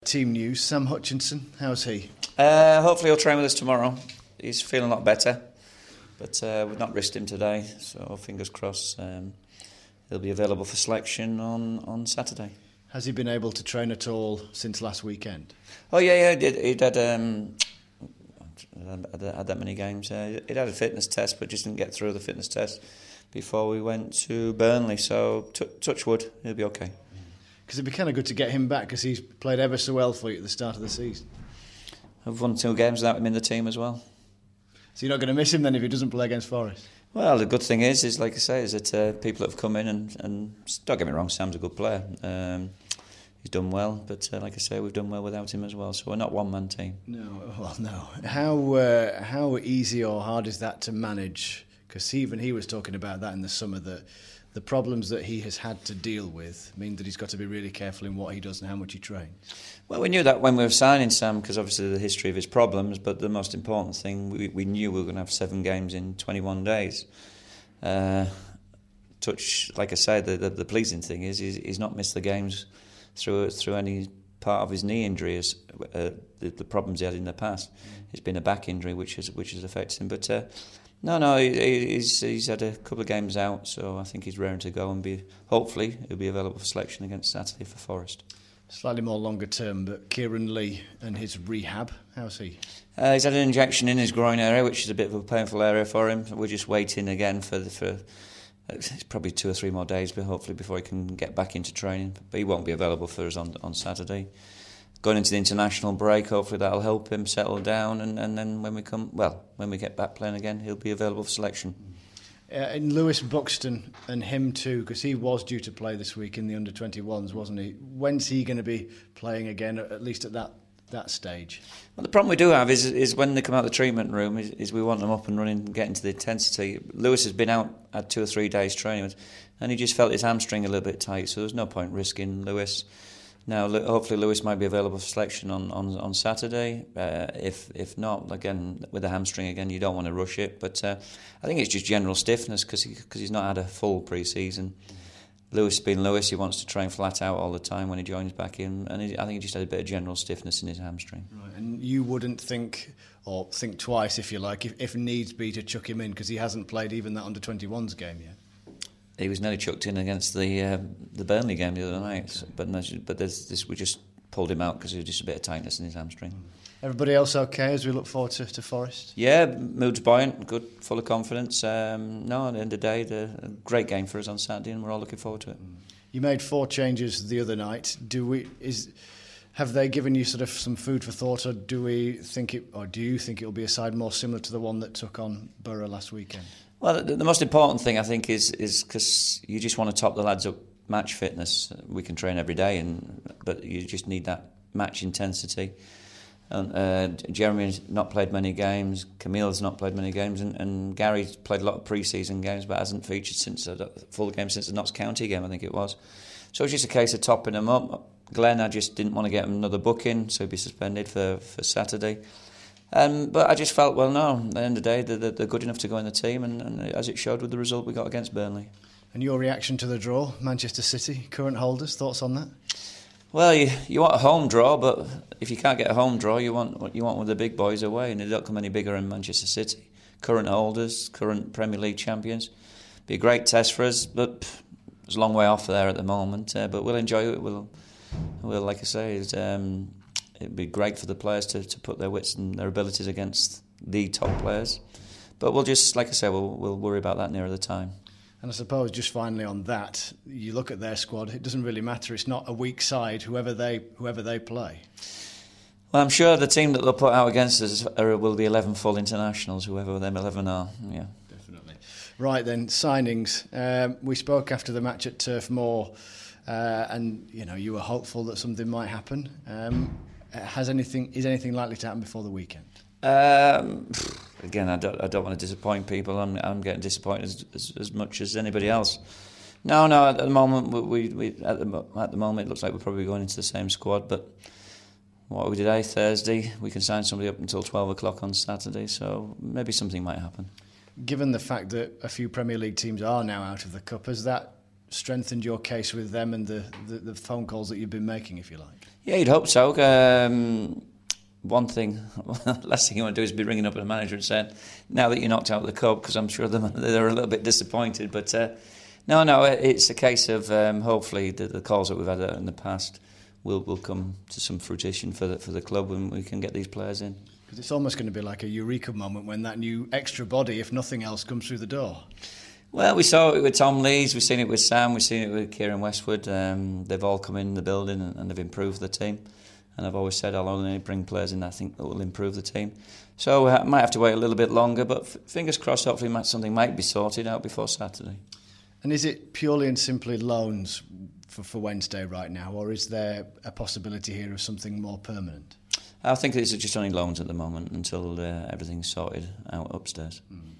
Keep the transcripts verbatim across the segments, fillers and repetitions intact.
Team news, Sam Hutchinson, how's he? Uh, hopefully he'll train with us tomorrow. He's feeling a lot better, but uh, we've not risked him today, so fingers crossed um, he'll be available for selection on, on Saturday. Has he been able to train at all since last weekend? Oh yeah, yeah, he did. He'd had, um, had, had that many games. Uh, he'd had a fitness test, but just didn't get through the fitness test before we went to Burnley, so t- touch wood, he'll be okay. Because it'd be kind of good to get him back, because he's played ever so well for you at the start of the season. I've won two games without him in the team as well. So you're not going to miss him then if he doesn't play against Forest? Well, the good thing is, is like I say, is that uh, people that have come in and, and don't get me wrong, Sam's a good player. Um, he's done well, but uh, like I say, we've done well without him as well. So we're not one man team. No, well, no. How uh, how easy or hard is that to manage? Because even he was talking about that in the summer, that the problems that he has had to deal with mean that he's got to be really careful in what he does and how much he trains. Well, we knew that when we were signing Sam, because obviously the history of his problems, but the most important thing, we, we knew we were going to have seven games in twenty-one days. Uh, touch, like I said, the, the, the pleasing thing is he's, he's not missed the games through through any part of his knee injury, as, uh, the, the problems he had in the past. It's been a back injury which has, which has affected him, but... Uh, No, no, he's he's had a couple of games out, so I think he's raring to go and be. Hopefully, he'll be available for selection against Saturday for Forest. Slightly more longer term, but Kieran Lee and his rehab, how's he? Uh, he's had an injection in his groin area, which is a bit of a painful area for him. We're just waiting again for the, for. It's probably two or three more days, but hopefully before he can get back into training. But he won't be available for us on on Saturday. Going into the international break, hopefully that'll help him settle down, and, and then when we come, well, when we get back playing again, he'll be available for selection. Uh, and Lewis Buxton and him too, because he was due to play this week in the under twenty-ones, wasn't he? When's he going to be playing again, at least at that that stage? Well, the problem we do have is is when they come out of the treatment room, is, is we want them up and running and getting to the intensity. Lewis has been out, had two or three days training, and he just felt his hamstring a little bit tight, so there's no point risking Lewis. Now, hopefully Lewis might be available for selection on, on, on Saturday. Uh, if if not, again, with the hamstring again, you don't want to rush it. But uh, I think it's just general stiffness because he, cause he's not had a full pre-season. Lewis being Lewis, he wants to train flat out all the time when he joins back in. And he, I think he just had a bit of general stiffness in his hamstring. Right, and you wouldn't think, or think twice if you like, if, if needs be to chuck him in because he hasn't played even that under twenty-ones game yet? He was nearly chucked in against the uh, the Burnley game the other night, okay. but but there's this, we just pulled him out because there was just a bit of tightness in his hamstring. Everybody else okay as we look forward to, to Forest? Yeah, mood's buoyant, good, full of confidence. Um, no, at the end of the day, the, a great game for us on Saturday, and we're all looking forward to it. You made four changes the other night. Do we is have they given you sort of some food for thought, or do we think it, or do you think it will be a side more similar to the one that took on Borough last weekend? Well, the, the most important thing, I think, is is because you just want to top the lads up match fitness. We can train every day, and but you just need that match intensity. And uh, Jeremy's not played many games, Camille's not played many games, and, and Gary's played a lot of pre-season games, but hasn't featured since a full game since the Notts County game, I think it was. So it's just a case of topping them up. Glenn, I just didn't want to get him another booking, so he'd be suspended for, for Saturday. Um, but I just felt, well, no, at the end of the day, they're, they're good enough to go in the team, and, and as it showed with the result we got against Burnley. And your reaction to the draw, Manchester City, current holders, thoughts on that? Well, you, you want a home draw, but if you can't get a home draw, you want what you want with the big boys away, and they don't come any bigger in Manchester City. Current holders, current Premier League champions. Be a great test for us, but pff, it's a long way off there at the moment. Uh, but we'll enjoy it. We'll, we'll like I say, it's, um, it'd be great for the players to, to put their wits and their abilities against the top players. But we'll just, like I say, we'll we'll worry about that nearer the time. And I suppose just finally on that, you look at their squad, it doesn't really matter. It's not a weak side, whoever they whoever they play. Well, I'm sure the team that they'll put out against us are, will be eleven full internationals, whoever them eleven are. Yeah, definitely. Right then, signings. Um, we spoke after the match at Turf Moor, uh, and you know you were hopeful that something might happen. Um, has anything is anything likely to happen before the weekend? Um, again, I don't, I don't want to disappoint people. I'm, I'm getting disappointed as, as, as much as anybody else. No, no. At the moment, we, we at the at the moment it looks like we're probably going into the same squad. But what are we today? Thursday. We can sign somebody up until twelve o'clock on Saturday. So maybe something might happen. Given the fact that a few Premier League teams are now out of the Cup, has that strengthened your case with them and the, the, the phone calls that you've been making, if you like? Yeah, you'd hope so. Um, one thing, last thing you want to do is be ringing up a manager and saying, now that you're knocked out of the cup, because I'm sure they're a little bit disappointed. But uh, no, no, it's a case of um, hopefully the, the calls that we've had in the past will will come to some fruition for the, for the club and we can get these players in. Because it's almost going to be like a eureka moment when that new extra body, if nothing else, comes through the door. Well, we saw it with Tom Lees, we've seen it with Sam, we've seen it with Kieran Westwood. Um, they've all come in the building and, and they've improved the team. And I've always said I'll only bring players in I think that will improve the team. So I might have to wait a little bit longer, but f- fingers crossed, hopefully something might be sorted out before Saturday. And is it purely and simply loans for, for Wednesday right now, or is there a possibility here of something more permanent? I think it's just only loans at the moment until uh, everything's sorted out upstairs. Mm.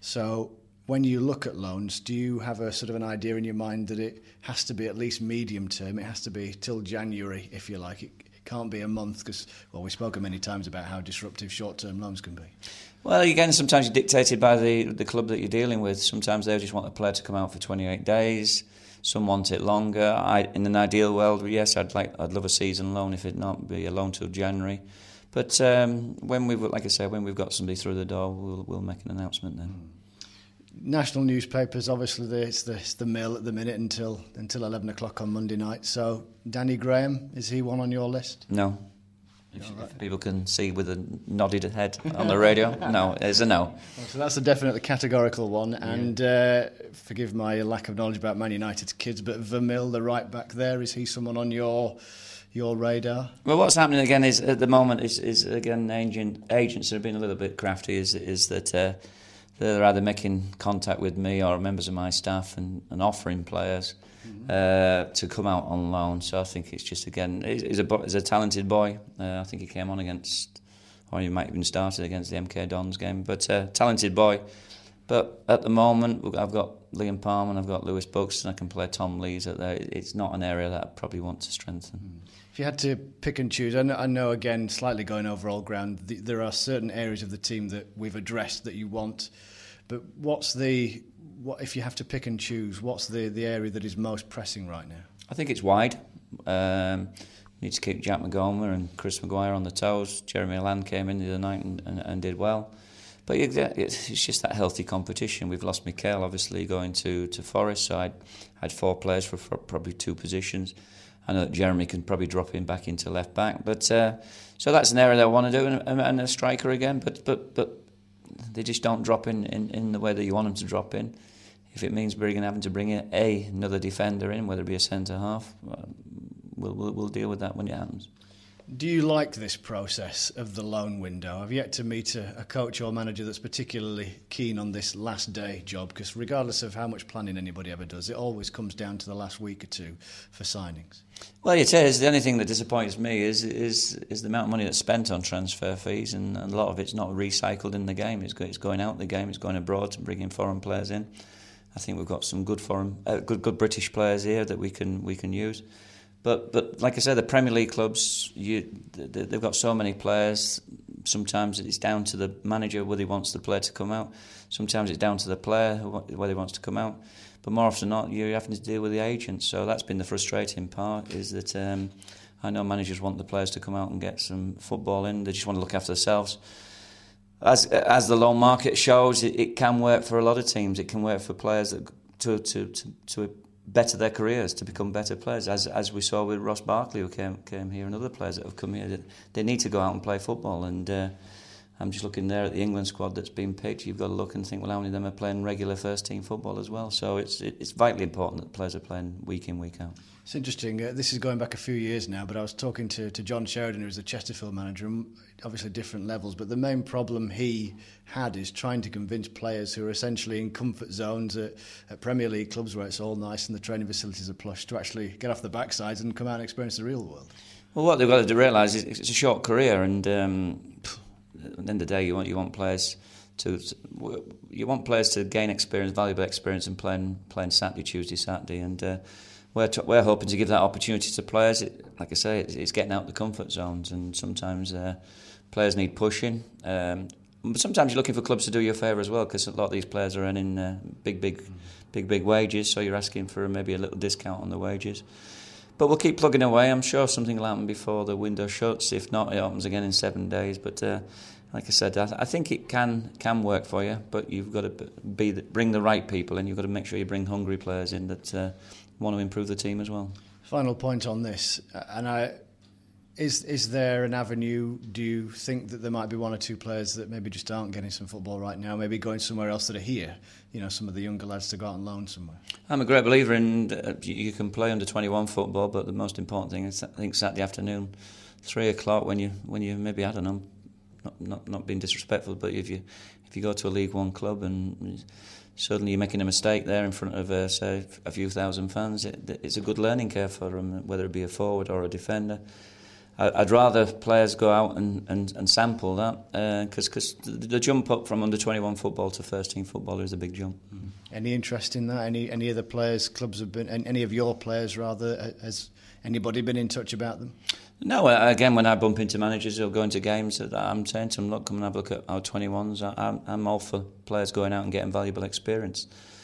So when you look at loans, do you have a sort of an idea in your mind that it has to be at least medium term? It has to be till January, if you like. It can't be a month because, well, we've spoken many times about how disruptive short-term loans can be. Well, again, sometimes you're dictated by the, the club that you're dealing with. Sometimes they just want a player to come out for twenty-eight days. Some want it longer. I, in an ideal world, yes, I'd like, I'd love a season loan. If it not be a loan till January, but um, when we've, like I said, when we've got somebody through the door, we'll we'll make an announcement then. Mm. National newspapers, obviously, the, it's the it's the Mill at the minute until until eleven o'clock on Monday night. So, Danny Graham, is he one on your list? No. If, right. if people can see with a nodded head on the radio, no, it's a no. Well, so that's a definitely categorical one. And uh, forgive my lack of knowledge about Man United's kids, but Vermill, the right back there, is he someone on your your radar? Well, what's happening again is at the moment is, is again agent, agents have been a little bit crafty. Is is that uh, they're either making contact with me or members of my staff and, and offering players. Mm-hmm. Uh, to come out on loan, so I think it's just again he's a he's a talented boy. Uh, I think he came on against, or he might even started against the M K Dons game. But uh, talented boy. But at the moment, I've got Liam Palmer and I've got Lewis Buxton. I can play Tom Lees at there. It's not an area that I probably want to strengthen. If you had to pick and choose, I know, I know again, slightly going over old ground. The, there are certain areas of the team that we've addressed that you want, but what's the What if you have to pick and choose? What's the, the area that is most pressing right now? I think it's wide. Um, need to keep Jack McGomer and Chris Maguire on the toes. Jeremy Land came in the other night and, and, and did well. But it's just that healthy competition. We've lost Mikel, obviously, going to, to Forest, so I had four players for, for probably two positions. I know that Jeremy can probably drop in back into left back. But uh, so that's an area that I want to do, and, and a striker again. But but but they just don't drop in, in, in the way that you want them to drop in. If it means we're going to having to bring in a another defender in, whether it be a centre half, we'll, we'll we'll deal with that when it happens. Do you like this process of the loan window? I've yet to meet a, a coach or manager that's particularly keen on this last day job, because regardless of how much planning anybody ever does, it always comes down to the last week or two for signings. Well, it is. The only thing that disappoints me is is is the amount of money that's spent on transfer fees, and, and a lot of it's not recycled in the game. It's, it's going out the game, it's going abroad to bring in foreign players in. I think we've got some good foreign, uh, good good British players here that we can we can use. But but like I said, the Premier League clubs, you, they've got so many players. Sometimes it's down to the manager whether he wants the player to come out. Sometimes it's down to the player whether he wants to come out. But more often than not, you're having to deal with the agents. So that's been the frustrating part, is that um, I know managers want the players to come out and get some football in. They just want to look after themselves. As as the loan market shows, it, it can work for a lot of teams. It can work for players that to to to, to better their careers, to become better players, as as we saw with Ross Barkley, who came came here, and other players that have come here. That they need to go out and play football. And uh, I'm just looking there at the England squad that's been picked. You've got to look and think, well, how many of them are playing regular first team football as well? So it's it's vitally important that players are playing week in, week out. It's interesting. Uh, this is going back a few years now, but I was talking to, to John Sheridan, who was the Chesterfield manager, and obviously different levels. But the main problem he had is trying to convince players who are essentially in comfort zones at, at Premier League clubs where it's all nice and the training facilities are plush to actually get off the backsides and come out and experience the real world. Well, what they've got to realise is it's a short career, and um, at the end of the day, you want you want players to you want players to gain experience, valuable experience, in playing playing Saturday, Tuesday, Saturday, and. Uh, We're, t- we're hoping to give that opportunity to players. It, like I say, it's, it's getting out of the comfort zones, and sometimes uh, players need pushing. Um, but sometimes you're looking for clubs to do you a favour as well, because a lot of these players are earning uh, big, big, mm. big, big wages. So you're asking for maybe a little discount on the wages. But we'll keep plugging away. I'm sure something will happen before the window shuts. If not, it opens again in seven days. But uh, like I said, I, th- I think it can can work for you. But you've got to be the, bring the right people, and you've got to make sure you bring hungry players in that uh, want to improve the team as well. Final point on this, and I. Is is there an avenue, do you think that there might be one or two players that maybe just aren't getting some football right now, maybe going somewhere else that are here, you know, some of the younger lads to go out on loan somewhere? I'm a great believer in uh, you can play under twenty-one football, but the most important thing is I think Saturday afternoon, three o'clock, when you when you maybe, I don't know, not, not, not being disrespectful, but if you if you go to a League One club and suddenly you're making a mistake there in front of, uh, say, a few thousand fans, it, it's a good learning curve for them, whether it be a forward or a defender. I'd rather players go out and, and, and sample that, because uh, cause the jump up from under twenty-one football to first team football is a big jump. Mm. Any interest in that? Any any other players, clubs have been, any of your players rather, has anybody been in touch about them? No, again, when I bump into managers or go into games, I'm saying to them, look, come and have a look at our twenty-ones. I'm, I'm all for players going out and getting valuable experience.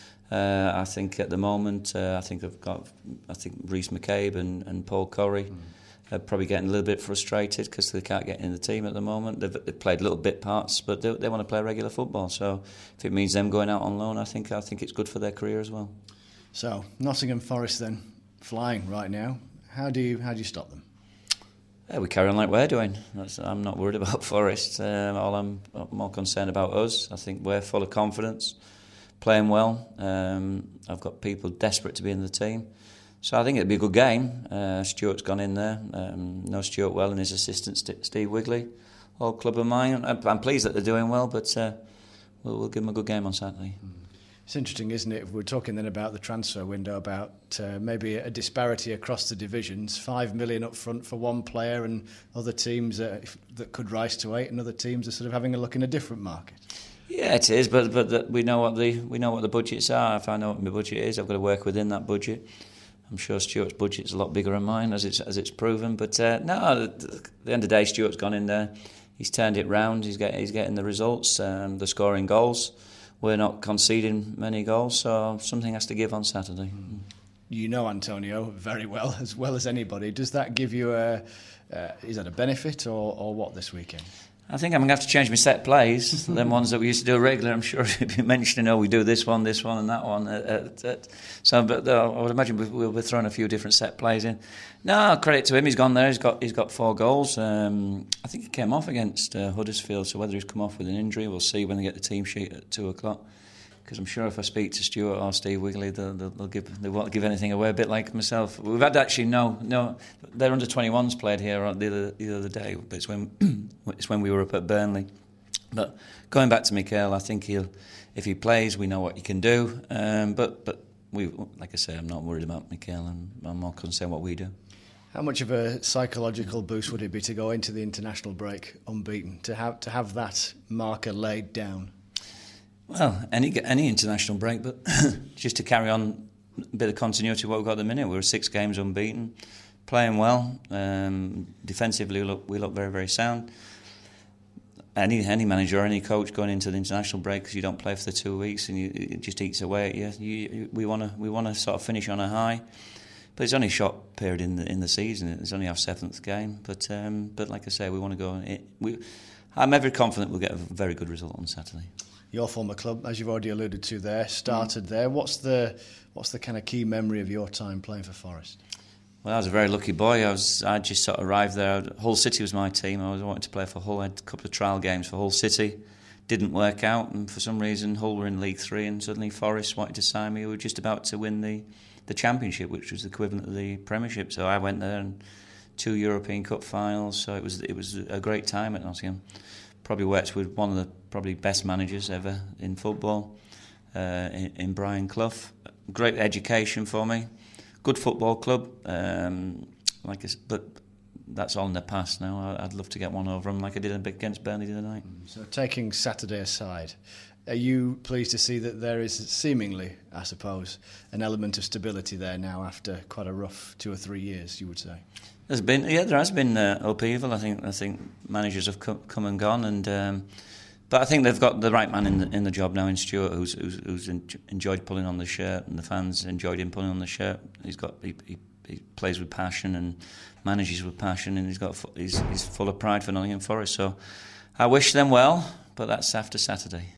Uh, I think at the moment, uh, I think I've got, I think Rhys McCabe and, and Paul Corey. Mm. Are probably getting a little bit frustrated because they can't get in the team at the moment. They've, they've played little bit parts, but they, they want to play regular football. So if it means them going out on loan, I think I think it's good for their career as well. So Nottingham Forest then flying right now. How do you how do you stop them? Yeah, we carry on like we're doing. That's, I'm not worried about Forest. Um, all I'm more concerned about us. I think we're full of confidence, playing well. Um, I've got people desperate to be in the team. So I think it'll be a good game. Uh, Stuart's gone in there. Um, no Stuart Well and his assistant St- Steve Wigley, old club of mine. I'm pleased that they're doing well, but uh, we'll, we'll give them a good game on Saturday. It's interesting, isn't it? We're talking then about the transfer window, about uh, maybe a disparity across the divisions. Five million up front for one player, and other teams uh, that could rise to eight, and other teams are sort of having a look in a different market. Yeah, it is, but but the, we know what the we know what the budgets are. If I know what my budget is, I've got to work within that budget. I'm sure Stuart's budget's a lot bigger than mine, as it's as it's proven. But uh, no, at the end of the day, Stuart's gone in there. He's turned it round. He's getting he's getting the results. Um, they're scoring goals. We're not conceding many goals, so something has to give on Saturday. You know Antonio very well, as well as anybody. Does that give you a? Uh, is that a benefit or, or what this weekend? I think I'm going to have to change my set plays. Them ones that we used to do regular, I'm sure you'll be mentioning, oh, we do this one, this one and that one. Uh, uh, uh, so but, uh, I would imagine we'll be throwing a few different set plays in. No, credit to him, he's gone there, he's got he's got four goals. Um, I think he came off against uh, Huddersfield, so whether he's come off with an injury, we'll see when they get the team sheet at two o'clock. Because I'm sure if I speak to Stuart or Steve Wigley, they'll, they'll, they'll give they won't give anything away. A bit like myself, we've had actually no no. Their under twenty-ones played here the other the other day, but it's when it's when we were up at Burnley. But going back to Mikel, I think he'll if he plays, we know what he can do. Um, but but we like I say, I'm not worried about Mikel, and I'm more concerned what we do. How much of a psychological boost would it be to go into the international break unbeaten, to have to have that marker laid down? Well, any any international break, but just to carry on a bit of continuity of what we've got at the minute. We're six games unbeaten, playing well. Um, defensively, we look, we look very, very sound. Any any manager or any coach going into the international break, because you don't play for the two weeks and you, it just eats away at you. you, you we want to we want to sort of finish on a high, but it's only a short period in the in the season. It's only our seventh game, but um, but like I say, we want to go. It, we, I'm ever confident we'll get a very good result on Saturday. Your former club, as you've already alluded to there, started there. What's the what's the kind of key memory of your time playing for Forest? Well, I was a very lucky boy. I was I just sort of arrived there. Hull City was my team. I was wanting to play for Hull. I had a couple of trial games for Hull City. Didn't work out, and for some reason Hull were in League Three, and suddenly Forest wanted to sign me. We were just about to win the, the Championship, which was the equivalent of the Premiership. So I went there and two European Cup finals. So it was it was a great time at Nottingham. Probably worked with one of the probably best managers ever in football, uh, in, in Brian Clough. Great education for me. Good football club. Um, like I, but that's all in the past now. I'd love to get one over them like I did against Burnley the other night. So taking Saturday aside, are you pleased to see that there is seemingly, I suppose, an element of stability there now after quite a rough two or three years, you would say? There's been, yeah, there has been uh, upheaval. I think I think managers have come, come and gone, and um, But I think they've got the right man in the, in the job now in Stuart, who's who's, who's en- enjoyed pulling on the shirt, and the fans enjoyed him pulling on the shirt. He's got he, he, he plays with passion and manages with passion, and he's got he's, he's full of pride for Nottingham Forest. So I wish them well, but that's after Saturday.